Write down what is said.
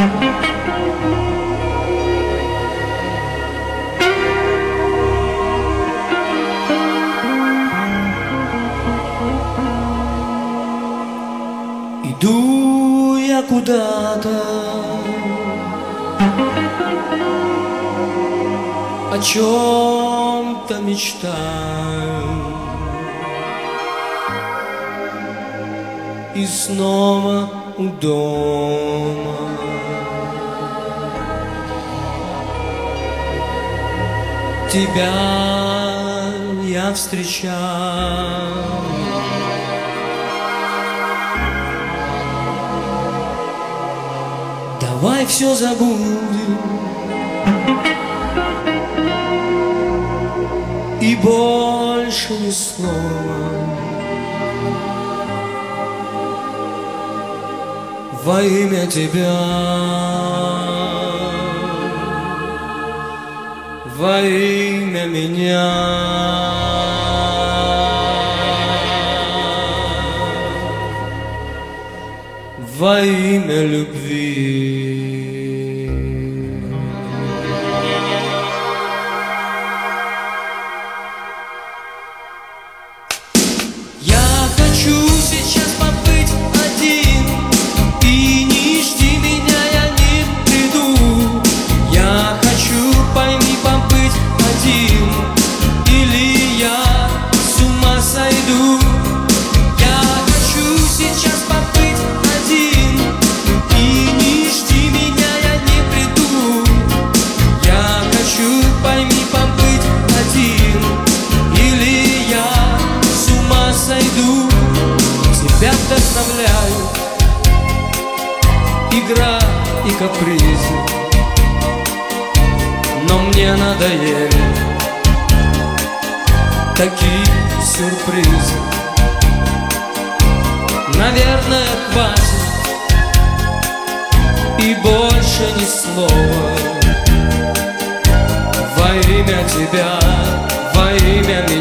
Иду я куда-то, о чем-то мечтаю, и снова у дома тебя я встречаю. Давай все забудем и больше ни слова. Во имя тебя, во имя меня, во имя любви. Я хочу сейчас побыть один, и не жди меня, я не приду. Я хочу, пойми, побыть один, или я с ума сойду. Я хочу сейчас побыть один, и не жди меня, я не приду. Я хочу, пойми, побыть один, или я с ума сойду. Тебя вдохновляют игра и капризы, но мне надоели такие сюрпризы. Наверное, хватит и больше ни слова. Во имя тебя, во имя меня.